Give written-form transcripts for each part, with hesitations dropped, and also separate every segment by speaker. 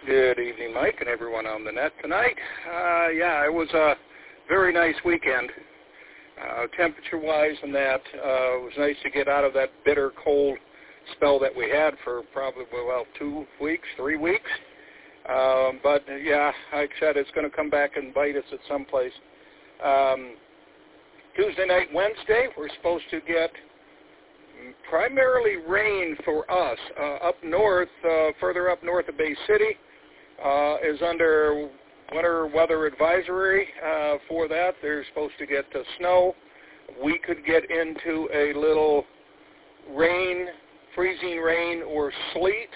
Speaker 1: Good evening, Mike, and everyone on the net tonight. Yeah, it was a very nice weekend. Temperature-wise and that, it was nice to get out of that bitter cold spell that we had for probably, 2 weeks, 3 weeks. But, yeah, like I said, it's going to come back and bite us at some place. Tuesday night, Wednesday, we're supposed to get primarily rain for us. Up north, further up north of Bay City, is under winter weather advisory for that. They're supposed to get snow. We could get into a little rain, freezing rain or sleet.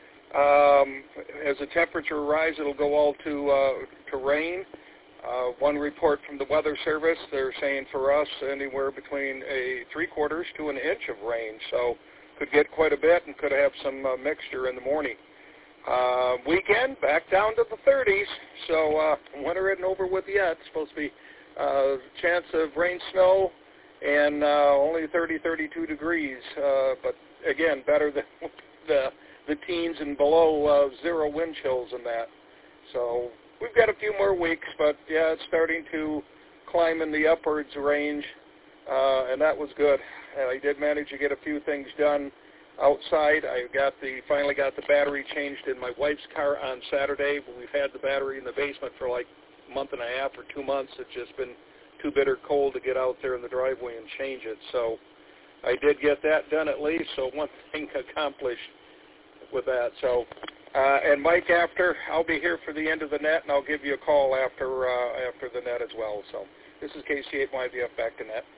Speaker 1: As the temperature rises, it'll go all to rain. One report from the Weather Service, they're saying for us anywhere between a 3/4 to an inch of rain. So could get quite a bit and could have some mixture in the morning. Weekend, back down to the 30s, so winter isn't over with yet. It's supposed to be chance of rain, snow, and only 30, 32 degrees. But, again, better than the teens and below zero wind chills and that. So we've got a few more weeks, but, yeah, it's starting to climb in the upwards range, and that was good. I did manage to get a few things done outside. I finally got the battery changed in my wife's car on Saturday. We've had the battery in the basement for like a month and a half or 2 months. It's just been too bitter cold to get out there in the driveway and change it. So I did get that done at least, so one thing accomplished with that. So, and Mike, I'll be here for the end of the net, and I'll give you a call after the net as well. So this is KC8YVF back to net.